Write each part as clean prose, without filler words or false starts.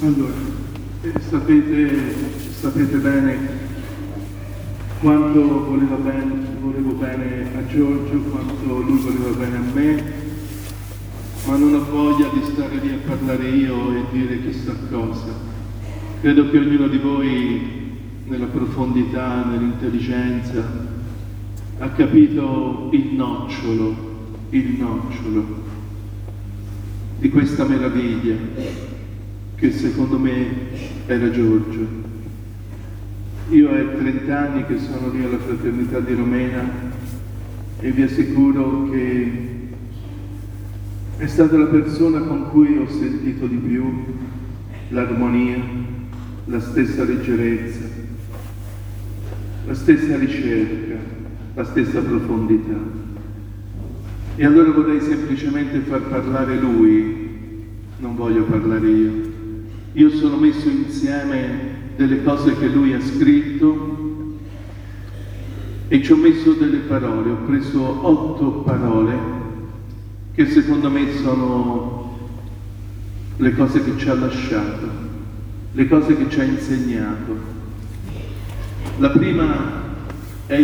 Allora, sapete bene quanto volevo bene a Giorgio, quanto lui voleva bene a me, ma non ho voglia di stare lì a parlare io e dire chissà cosa. Credo che ognuno di voi, nella profondità, nell'intelligenza, ha capito il nocciolo di questa meraviglia che secondo me era Giorgio. Io è 30 anni che sono lì alla Fraternità di Romena e vi assicuro che è stata la persona con cui ho sentito di più l'armonia, la stessa leggerezza, la stessa ricerca, la stessa profondità. E allora vorrei semplicemente far parlare lui, non voglio parlare io. Io sono messo insieme delle cose che lui ha scritto e ci ho messo delle parole, ho preso 8 parole che secondo me sono le cose che ci ha lasciato, le cose che ci ha insegnato. La prima è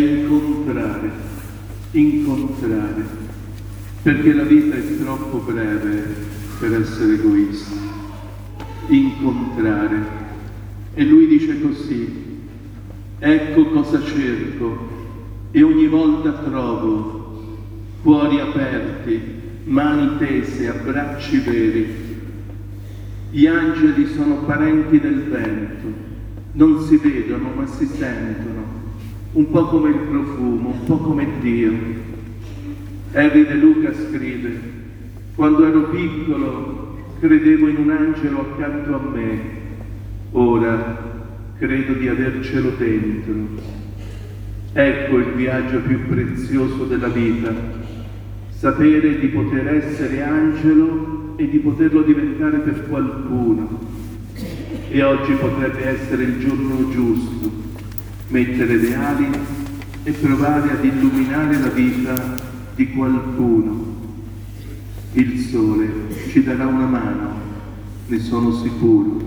incontrare, perché la vita è troppo breve per essere egoisti. Incontrare. E lui dice così: ecco cosa cerco e ogni volta trovo cuori aperti, mani tese, abbracci veri. Gli angeli sono parenti del vento, non si vedono ma si sentono, un po' come il profumo, un po' come Dio. Henry De Luca scrive: quando ero piccolo credevo in un angelo accanto a me, ora credo di avercelo dentro. Ecco il viaggio più prezioso della vita, sapere di poter essere angelo e di poterlo diventare per qualcuno. E oggi potrebbe essere il giorno giusto, mettere le ali e provare ad illuminare la vita di qualcuno. Il sole ci darà una mano, ne sono sicuro.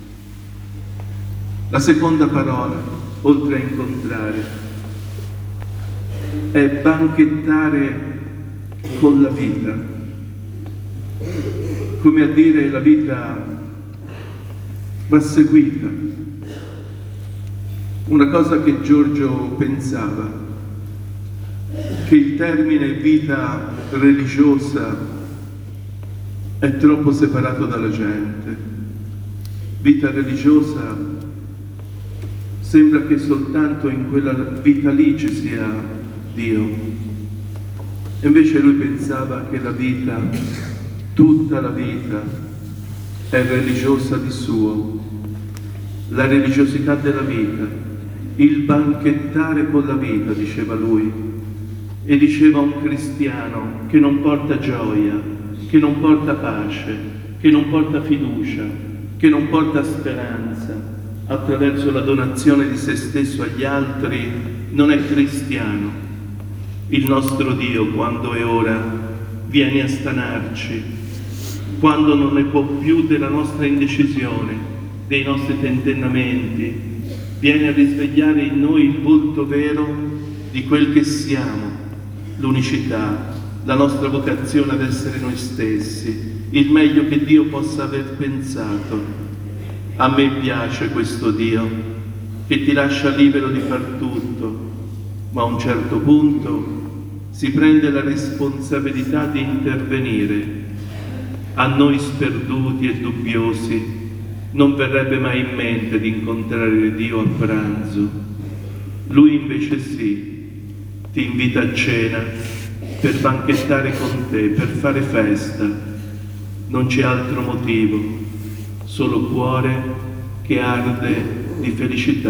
La seconda parola, oltre a incontrare, è banchettare con la vita. Come a dire, la vita va seguita. Una cosa che Giorgio pensava, che il termine vita religiosa è troppo separato dalla gente. Vita religiosa sembra che soltanto in quella vita lì ci sia Dio. E invece lui pensava che la vita, tutta la vita, è religiosa di suo. La religiosità della vita, il banchettare con la vita, diceva lui. E diceva un cristiano che non porta gioia, che non porta pace, che non porta fiducia, che non porta speranza attraverso la donazione di se stesso agli altri, non è cristiano. Il nostro Dio, quando è ora, viene a stanarci, quando non ne può più della nostra indecisione, dei nostri tentennamenti, viene a risvegliare in noi il volto vero di quel che siamo, l'unicità, la nostra vocazione ad essere noi stessi, il meglio che Dio possa aver pensato. A me piace questo Dio che ti lascia libero di far tutto, ma a un certo punto si prende la responsabilità di intervenire. A noi sperduti e dubbiosi non verrebbe mai in mente di incontrare Dio a pranzo. Lui invece sì, ti invita a cena per banchettare con te, per fare festa. Non c'è altro motivo, solo cuore che arde di felicità.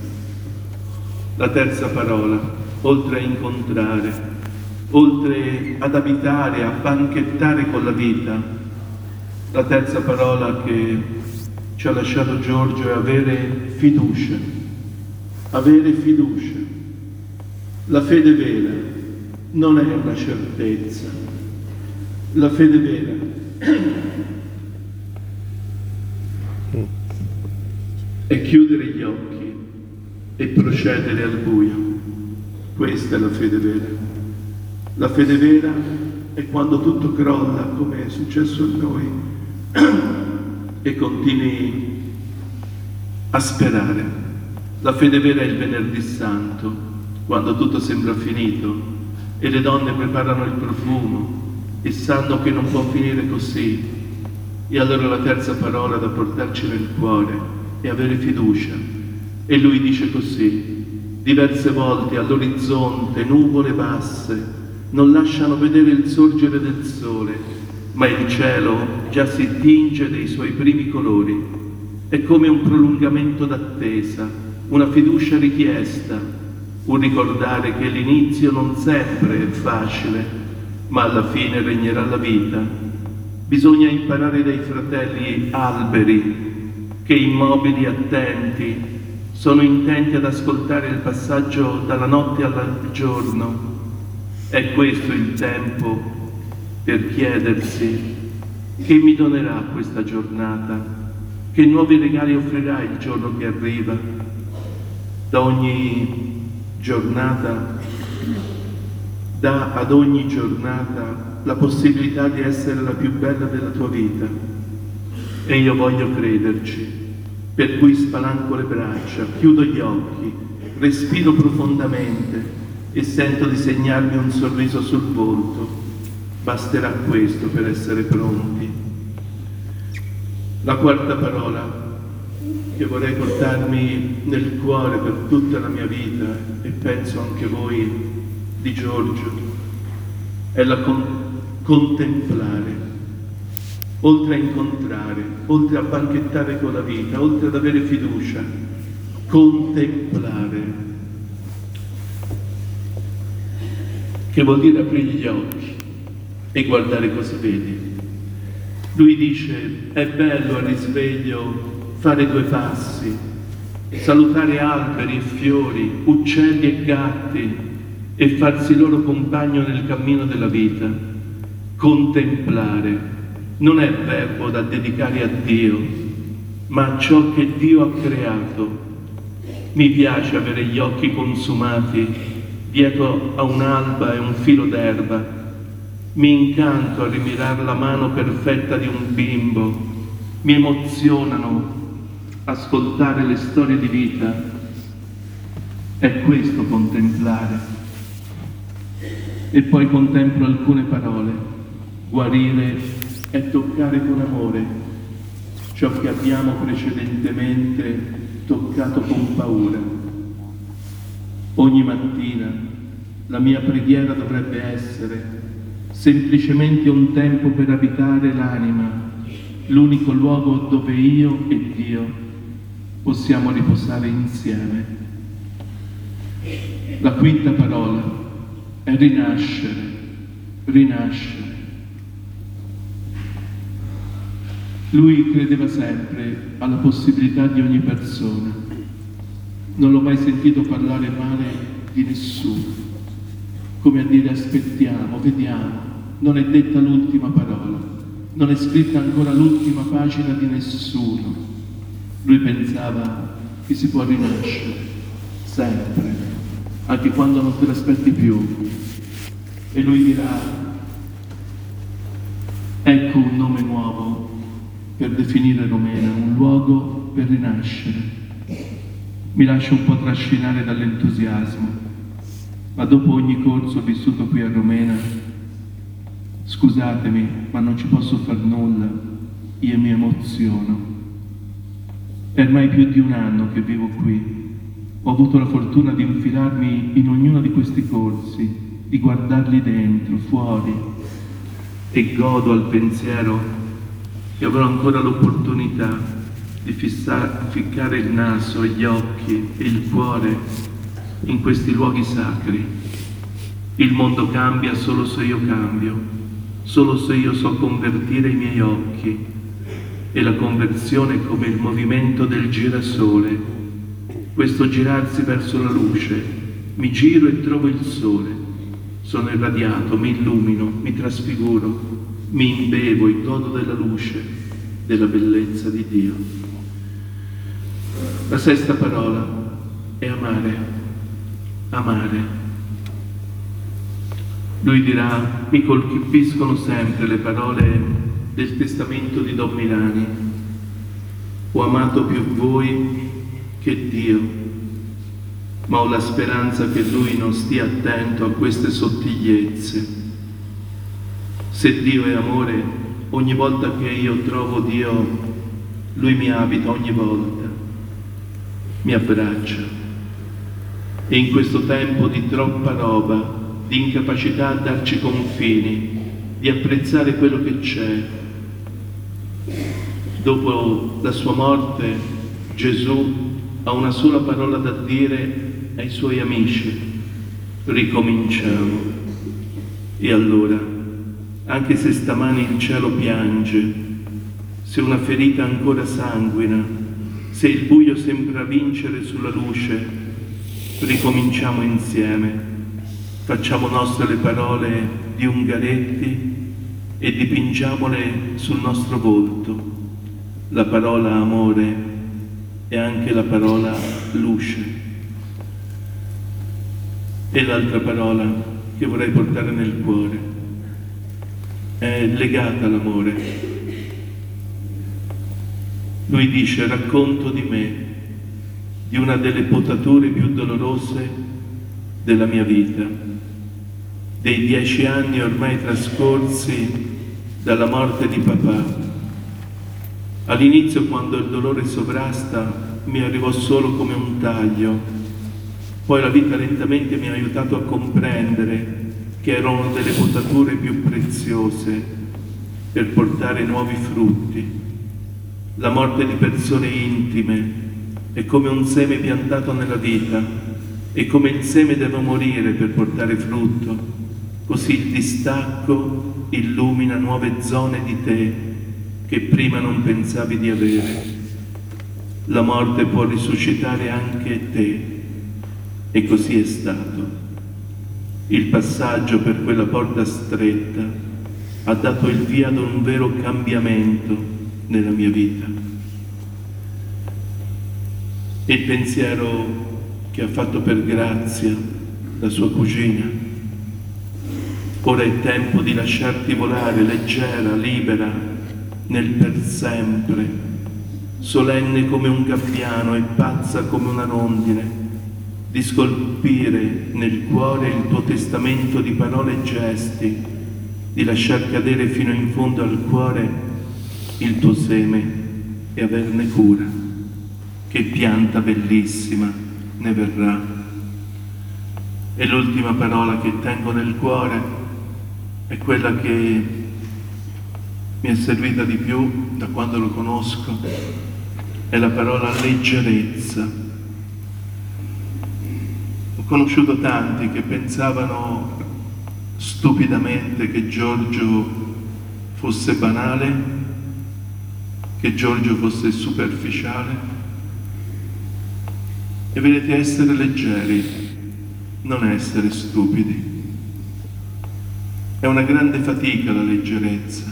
La terza parola, oltre a incontrare, oltre ad abitare, a banchettare con la vita, la terza parola che ci ha lasciato Giorgio è avere fiducia. Avere fiducia. La fede vera non è una certezza. La fede vera è chiudere gli occhi e procedere al buio. Questa è la fede vera. La fede vera è quando tutto crolla, come è successo a noi, e continui a sperare. La fede vera è il venerdì santo, quando tutto sembra finito e le donne preparano il profumo e sanno che non può finire così. E allora la terza parola da portarci nel cuore è avere fiducia. E lui dice così: diverse volte all'orizzonte nuvole basse non lasciano vedere il sorgere del sole, ma il cielo già si tinge dei suoi primi colori. È come un prolungamento d'attesa, una fiducia richiesta, un ricordare che l'inizio non sempre è facile, ma alla fine regnerà la vita. Bisogna imparare dai fratelli alberi che, immobili attenti, sono intenti ad ascoltare il passaggio dalla notte al giorno. È questo il tempo per chiedersi: che mi donerà questa giornata? Che nuovi regali offrirà il giorno che arriva? Da ogni giornata, dà ad ogni giornata la possibilità di essere la più bella della tua vita. E io voglio crederci. Per cui spalanco le braccia, chiudo gli occhi, respiro profondamente e sento disegnarmi un sorriso sul volto. Basterà questo per essere pronti. La quarta parola che vorrei portarmi nel cuore per tutta la mia vita, e penso anche voi di Giorgio, è la contemplare. Oltre a incontrare, oltre a banchettare con la vita, oltre ad avere fiducia, contemplare, che vuol dire aprire gli occhi e guardare cosa vedi. Lui dice: è bello al risveglio fare 2 passi, salutare alberi e fiori, uccelli e gatti e farsi loro compagno nel cammino della vita. Contemplare non è verbo da dedicare a Dio, ma a ciò che Dio ha creato. Mi piace avere gli occhi consumati dietro a un'alba e un filo d'erba. Mi incanto a rimirare la mano perfetta di un bimbo. Mi emozionano ascoltare le storie di vita. È questo contemplare. E poi contemplo alcune parole: guarire è toccare con amore ciò che abbiamo precedentemente toccato con paura. Ogni mattina la mia preghiera dovrebbe essere semplicemente un tempo per abitare l'anima, l'unico luogo dove io e Dio possiamo riposare insieme. La quinta parola è rinascere, rinascere. Lui credeva sempre alla possibilità di ogni persona. Non l'ho mai sentito parlare male di nessuno, come a dire: aspettiamo, vediamo. Non è detta l'ultima parola, non è scritta ancora l'ultima pagina di nessuno. Lui pensava che si può rinascere sempre, anche quando non te l'aspetti più. E lui dirà: ecco un nome nuovo per definire Romena, un luogo per rinascere. Mi lascio un po' trascinare dall'entusiasmo, ma dopo ogni corso vissuto qui a Romena, scusatemi, ma non ci posso far nulla, io mi emoziono. È ormai più di 1 anno che vivo qui. Ho avuto la fortuna di infilarmi in ognuno di questi corsi, di guardarli dentro, fuori, e godo al pensiero che avrò ancora l'opportunità di ficcare il naso e gli occhi e il cuore in questi luoghi sacri. Il mondo cambia solo se io cambio, solo se io so convertire i miei occhi, e la conversione è come il movimento del girasole, questo girarsi verso la luce. Mi giro e trovo il sole, sono irradiato, mi illumino, mi trasfiguro, mi imbevo e godo della luce, della bellezza di Dio. La sesta parola è amare, amare. Lui dirà: mi colpiscono sempre le parole del testamento di Don Milani. Ho amato più voi che Dio, ma ho la speranza che Lui non stia attento a queste sottigliezze. Se Dio è amore, ogni volta che io trovo Dio, Lui mi abita ogni volta, mi abbraccia. E in questo tempo di troppa roba, di incapacità a darci confini, di apprezzare quello che c'è, dopo la sua morte Gesù ha una sola parola da dire ai suoi amici: ricominciamo. E allora, anche se stamani il cielo piange, se una ferita ancora sanguina, se il buio sembra vincere sulla luce, ricominciamo insieme, facciamo nostre le parole di Ungaretti e dipingiamole sul nostro volto, la parola amore e anche la parola luce. E l'altra parola che vorrei portare nel cuore è legata all'amore. Lui dice: racconto di me, di una delle potature più dolorose della mia vita, dei 10 anni ormai trascorsi dalla morte di papà. All'inizio, quando il dolore sovrasta, mi arrivò solo come un taglio. Poi la vita lentamente mi ha aiutato a comprendere che erano delle potature più preziose per portare nuovi frutti. La morte di persone intime è come un seme piantato nella vita, e come il seme deve morire per portare frutto, così il distacco illumina nuove zone di te che prima non pensavi di avere. La morte può risuscitare anche te, e così è stato. Il passaggio per quella porta stretta ha dato il via ad un vero cambiamento nella mia vita. Il pensiero che ha fatto per grazia la sua cugina: ora è tempo di lasciarti volare leggera, libera, nel per sempre, solenne come un gabbiano e pazza come una rondine, di scolpire nel cuore il tuo testamento di parole e gesti, di lasciar cadere fino in fondo al cuore il tuo seme e averne cura, che pianta bellissima ne verrà. E l'ultima parola che tengo nel cuore è quella che mi è servita di più da quando lo conosco, è la parola leggerezza. Ho conosciuto tanti che pensavano stupidamente che Giorgio fosse banale, che Giorgio fosse superficiale. E vedete, essere leggeri, non essere stupidi. È una grande fatica la leggerezza.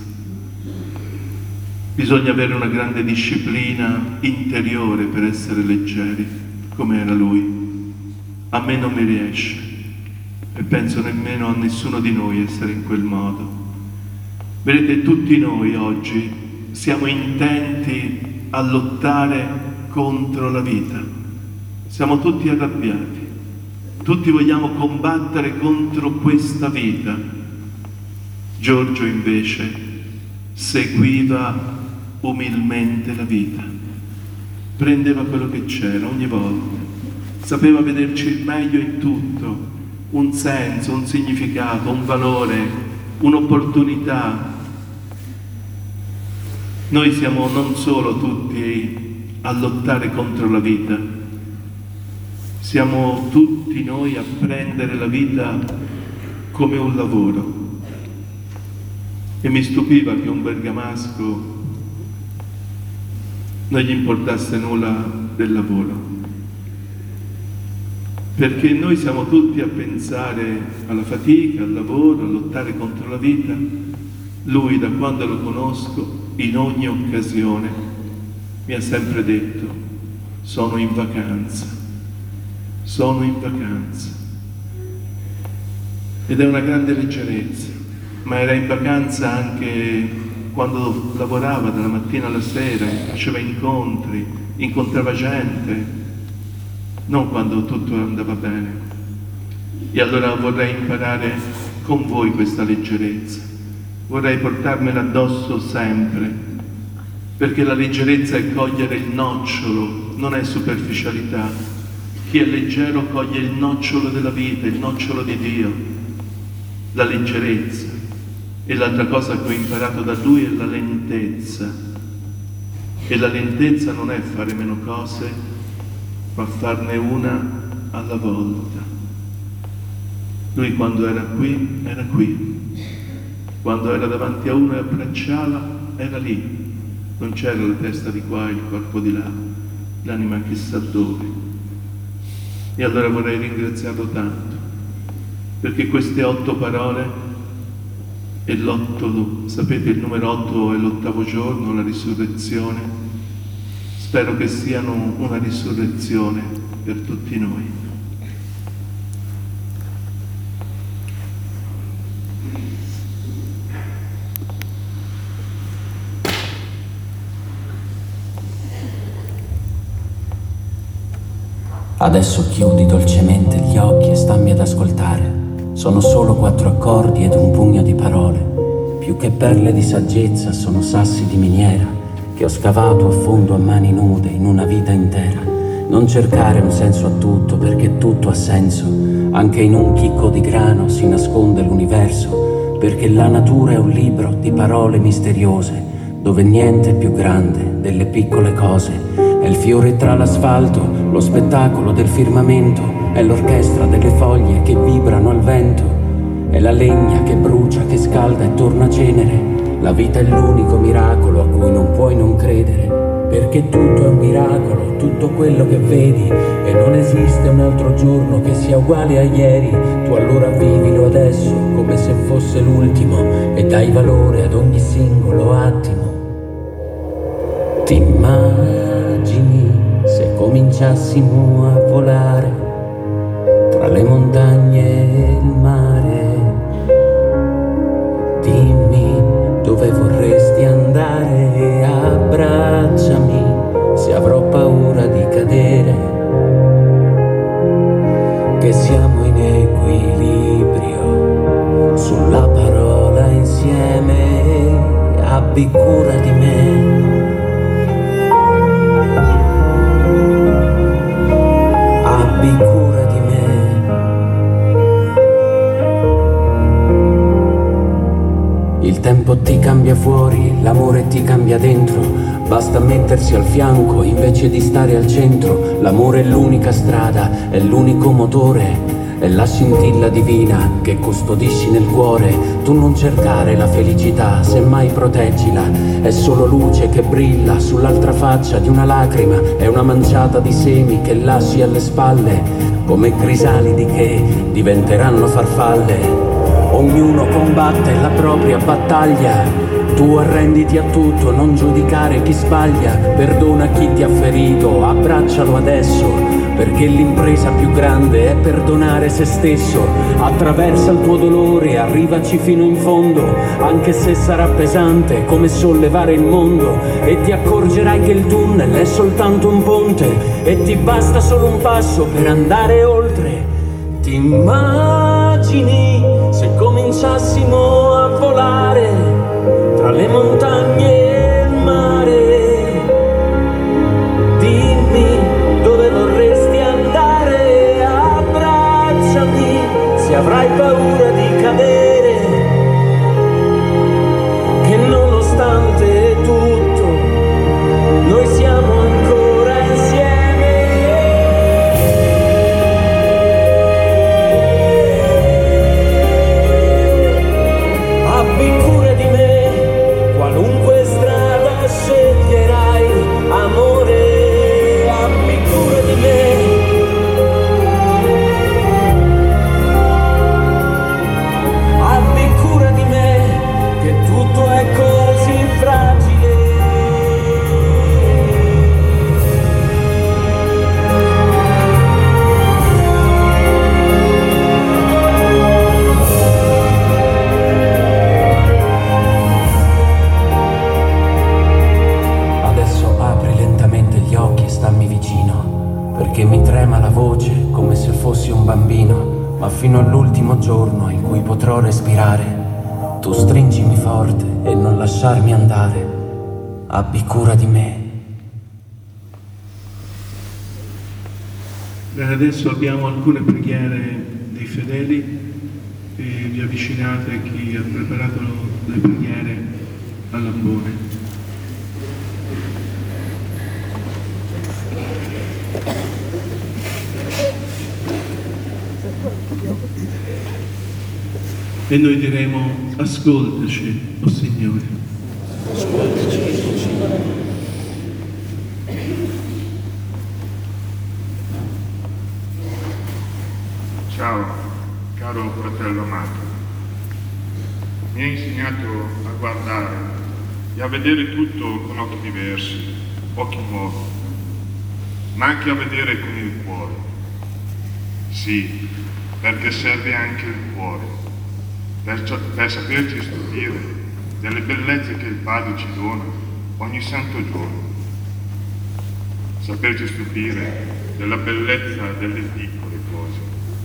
Bisogna avere una grande disciplina interiore per essere leggeri, come era lui. A me non mi riesce, e penso nemmeno a nessuno di noi essere in quel modo. Vedete, tutti noi oggi siamo intenti a lottare contro la vita. Siamo tutti arrabbiati. Tutti vogliamo combattere contro questa vita. Giorgio invece seguiva umilmente la vita, prendeva quello che c'era ogni volta, sapeva vederci il meglio in tutto, un senso, un significato, un valore, un'opportunità. Noi siamo non solo tutti a lottare contro la vita, siamo tutti noi a prendere la vita come un lavoro. E mi stupiva che un bergamasco non gli importasse nulla del lavoro, perché noi siamo tutti a pensare alla fatica, al lavoro, a lottare contro la vita. Lui, da quando lo conosco, in ogni occasione mi ha sempre detto: sono in vacanza, sono in vacanza. Ed è una grande leggerezza, ma era in vacanza anche quando lavorava dalla mattina alla sera, faceva incontri, incontrava gente, non quando tutto andava bene. E allora vorrei imparare con voi questa leggerezza, vorrei portarmela addosso sempre, perché la leggerezza è cogliere il nocciolo, non è superficialità. Chi è leggero coglie il nocciolo della vita, il nocciolo di Dio, la leggerezza. E l'altra cosa che ho imparato da lui è la lentezza. E la lentezza non è fare meno cose, ma farne una alla volta. Lui quando era qui, era qui. Quando era davanti a uno e abbracciava, era lì. Non c'era la testa di qua, il corpo di là, l'anima chissà dove. E allora vorrei ringraziarlo tanto, perché queste 8 parole, e l'8, sapete, il numero 8 è l'8° giorno, la risurrezione, spero che siano una risurrezione per tutti noi. Adesso chiudi dolcemente gli occhi e stammi ad ascoltare. Sono solo 4 accordi ed un pugno di parole. Più che perle di saggezza sono sassi di miniera che ho scavato a fondo a mani nude in una vita intera. Non cercare un senso a tutto, perché tutto ha senso. Anche in un chicco di grano si nasconde l'universo, perché la natura è un libro di parole misteriose, dove niente è più grande delle piccole cose. È il fiore tra l'asfalto, lo spettacolo del firmamento, è l'orchestra delle foglie che vibrano al vento, è la legna che brucia, che scalda e torna cenere. La vita è l'unico miracolo a cui non puoi non credere, perché tutto è un miracolo, tutto quello che vedi, e non esiste un altro giorno che sia uguale a ieri. Tu allora vivilo adesso come se fosse l'ultimo e dai valore ad ogni singolo attimo. Ti immagini se cominciassimo a volare tra le montagne e il mare? Dimmi dove vorresti andare e abbracciami se avrò paura di cadere, che siamo in equilibrio sulla parola insieme. Abbi cura di me. Abbi cura di me. Il tempo ti cambia fuori, l'amore ti cambia dentro. Basta mettersi al fianco invece di stare al centro. L'amore è l'unica strada, è l'unico motore, è la scintilla divina che custodisci nel cuore. Tu non cercare la felicità, semmai proteggila. È solo luce che brilla sull'altra faccia di una lacrima. È una manciata di semi che lasci alle spalle, come crisalidi che diventeranno farfalle. Ognuno combatte la propria battaglia. Tu arrenditi a tutto, non giudicare chi sbaglia. Perdona chi ti ha ferito, abbraccialo adesso, perché l'impresa più grande è perdonare se stesso. Attraversa il tuo dolore, arrivaci fino in fondo, anche se sarà pesante come sollevare il mondo. E ti accorgerai che il tunnel è soltanto un ponte, e ti basta solo un passo per andare oltre. Ti immagini se cominciassimo a volare tra le montagne e il mare? Dimmi dove vorresti andare, abbracciami se avrai paura di cadere, che nonostante tutto noi siamo ancora insieme. Abbi cura di me, qualunque strada sceglierai, amore, abbi cura di me. ma fino all'ultimo giorno in cui potrò respirare, tu stringimi forte e non lasciarmi andare. Abbi cura di me. Bene, adesso abbiamo alcune preghiere dei fedeli e vi avvicinate a chi ha preparato le preghiere all'ambone. E noi diremo: ascoltaci, o Signore. Ascoltaci, o Signore. Ciao, caro fratello amato. Mi hai insegnato a guardare e a vedere tutto con occhi diversi, occhi nuovi, ma anche a vedere con il cuore. Sì, perché serve anche il cuore, per saperci stupire delle bellezze che il Padre ci dona ogni santo giorno. Saperci stupire della bellezza delle piccole cose.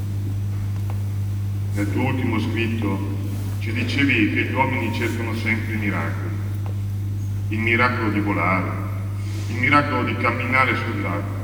Nel tuo ultimo scritto ci dicevi che gli uomini cercano sempre i miracoli. Il miracolo di volare, il miracolo di camminare sull'acqua.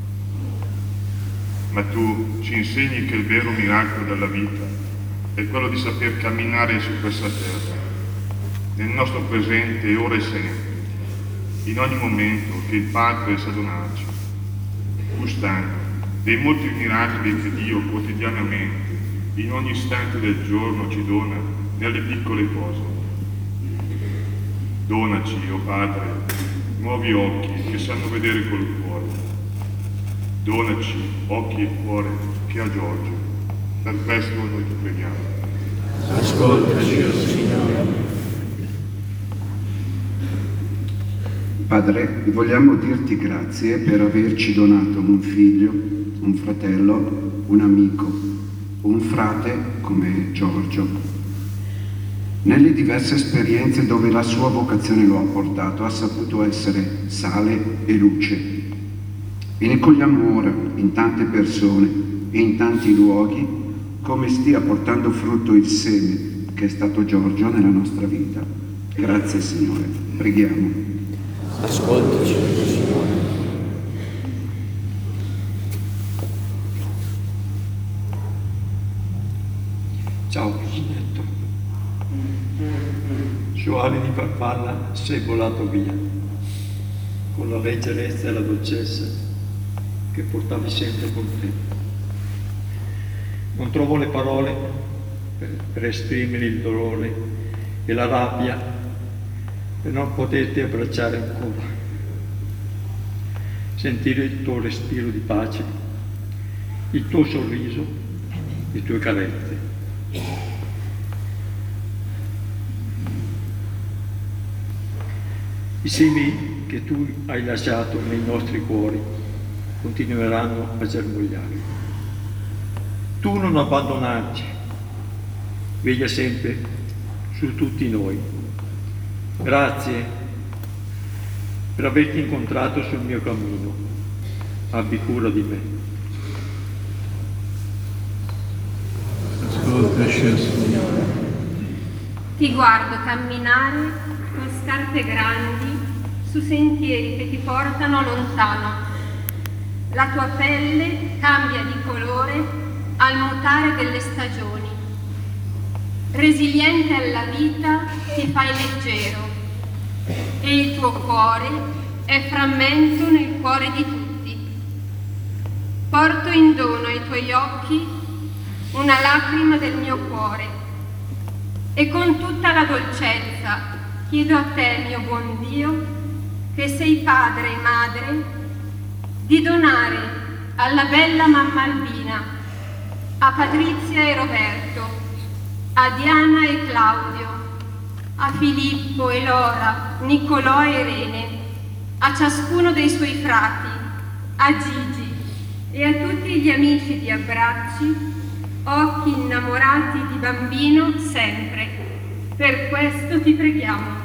Ma tu ci insegni che il vero miracolo della vita è quello di saper camminare su questa terra, nel nostro presente, ora e sempre, in ogni momento che il Padre sa donarci, gustando dei molti miracoli che Dio quotidianamente, in ogni istante del giorno, ci dona nelle piccole cose. Donaci, o Padre, nuovi occhi che sanno vedere col cuore. Donaci occhi e cuore che ha Giorgio. Per questo noi ti preghiamo. Ascoltaci, o Signore. Padre, vogliamo dirti grazie per averci donato un figlio, un fratello, un amico, un frate come Giorgio. Nelle diverse esperienze dove la sua vocazione lo ha portato, ha saputo essere sale e luce. E ne cogliamo ora in tante persone e in tanti luoghi come stia portando frutto il seme che è stato Giorgio nella nostra vita. Grazie Signore, preghiamo. Ascoltaci, Signore. Ciao Presidente. Su ali di farfalla sei volato via, con la leggerezza e la dolcezza che portavi sempre con te. Non trovo le parole per esprimere il dolore e la rabbia per non poterti abbracciare ancora, sentire il tuo respiro di pace, il tuo sorriso, le tue carezze. I semi che tu hai lasciato nei nostri cuori continueranno a germogliare. Tu non abbandonarci, veglia sempre su tutti noi. Grazie per averti incontrato sul mio cammino. Abbi cura di me. Ascoltaci, Signore. Ti guardo camminare con scarpe grandi su sentieri che ti portano lontano. La tua pelle cambia di colore al mutare delle stagioni. Resiliente alla vita ti fai leggero e il tuo cuore è frammento nel cuore di tutti. Porto in dono ai tuoi occhi una lacrima del mio cuore e con tutta la dolcezza chiedo a te, mio buon Dio, che sei padre e madre, di donare alla bella mamma Albina, a Patrizia e Roberto, a Diana e Claudio, a Filippo, Elora, Niccolò e Irene, a ciascuno dei suoi frati, a Gigi e a tutti gli amici di abbracci, occhi innamorati di bambino sempre. Per questo ti preghiamo.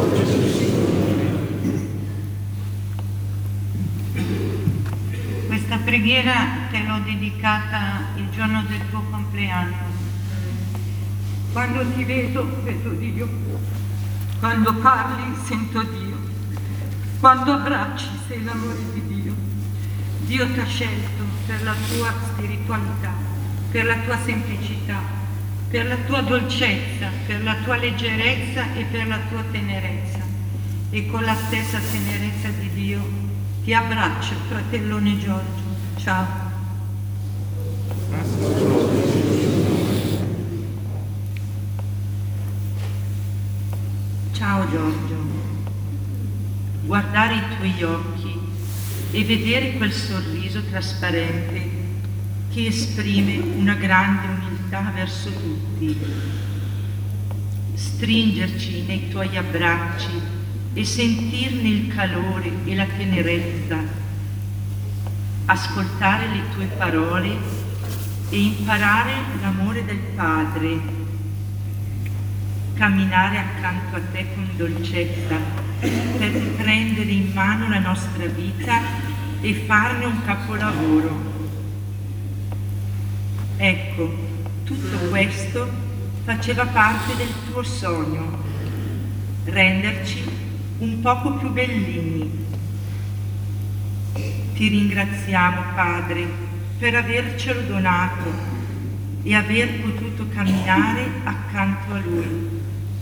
Questa preghiera te l'ho dedicata il giorno del tuo compleanno. Quando ti vedo, vedo Dio. Quando parli, sento Dio. Quando abbracci, sei l'amore di Dio. Dio ti ha scelto per la tua spiritualità, per la tua semplicità, per la tua dolcezza, per la tua leggerezza e per la tua tenerezza. E con la stessa tenerezza di Dio ti abbraccio, fratellone Giorgio. Ciao. Ciao Giorgio. Guardare i tuoi occhi e vedere quel sorriso trasparente che esprime una grande umiltà verso tutti. Stringerci nei tuoi abbracci e sentirne il calore e la tenerezza, ascoltare le tue parole e imparare l'amore del Padre, camminare accanto a te con dolcezza per prendere in mano la nostra vita e farne un capolavoro. Ecco, tutto questo faceva parte del tuo sogno, renderci un poco più bellini. Ti ringraziamo, Padre, per avercelo donato e aver potuto camminare accanto a Lui.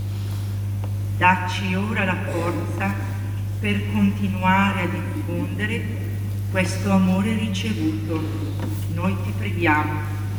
Dacci ora la forza per continuare a diffondere questo amore ricevuto. Noi ti preghiamo.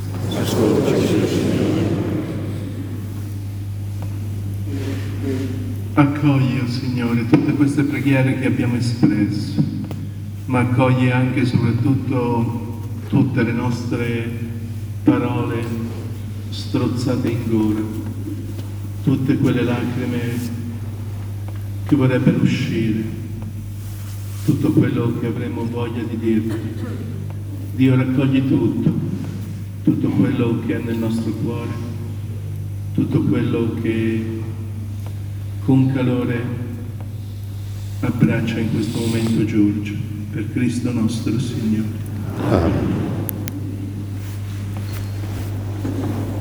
Accogli, oh Signore, tutte queste preghiere che abbiamo espresso, ma accogli anche e soprattutto tutte le nostre parole strozzate in gola, tutte quelle lacrime che vorrebbero uscire, tutto quello che avremo voglia di dirti. Dio, raccogli tutto quello che è nel nostro cuore, tutto quello che con calore abbraccia in questo momento Giorgio, per Cristo nostro Signore. Amen.